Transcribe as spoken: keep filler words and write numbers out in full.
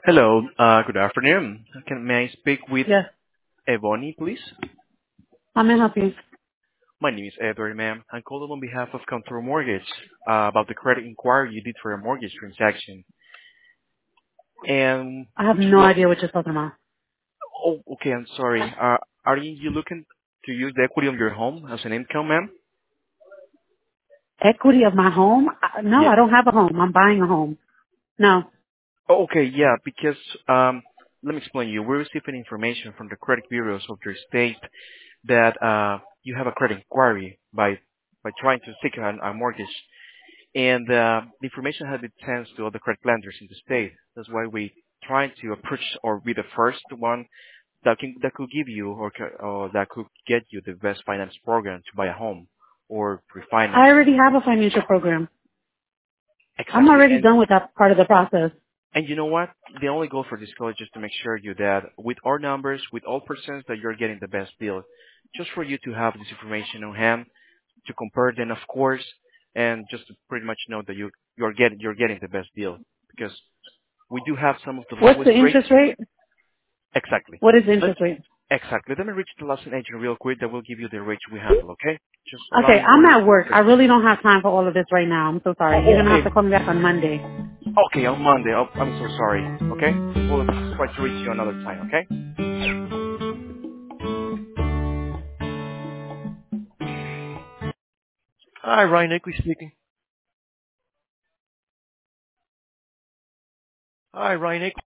Hello, uh, good afternoon. Can May I speak with Yes. Ebony, please? How may I help you? My name is Edward, ma'am. I'm calling on behalf of Contour Mortgage uh, about the credit inquiry you did for a mortgage transaction. And I have would you no like... idea what you're talking about. Oh, okay, I'm sorry. Uh, Are you you looking to use the equity of your home as an income, ma'am? Equity of my home? I- No, Yeah. I don't have a home. I'm buying a home. No. Oh, okay, yeah, because, um, let me explain you. We received an information from the credit bureaus of your state that uh, you have a credit inquiry by by trying to seek a, a mortgage. And uh, the information has been sent to other credit lenders in the state. That's why we trying to approach or be the first one that can that could give you or, ca- or that could get you the best finance program to buy a home or refinance. I already have a financial program. I'm Exactly. already And done with that part of the process. and you know what? The only goal for this call is just to make sure you that with our numbers, with all percents, that you're getting the best deal. Just for you to have this information on hand, to compare them, of course, and just to pretty much know that you you're getting you're getting the best deal because we do have some of the What's lowest the rates. interest rate? Exactly. What is the Let, interest rate? exactly. Let me reach the last agent real quick. That will give you the rates we handle. Okay? Just allow Okay, me one I'm or at two work. I seconds. really don't have time for all of this right now. I'm so sorry. You're Oh, going to have okay. to call me back on Monday. Okay, on Monday. Oh, I'm so sorry. Okay? We'll try to reach you another time. Okay? Hi, Ryan Akeley speaking. Hi, Ryan Akeley.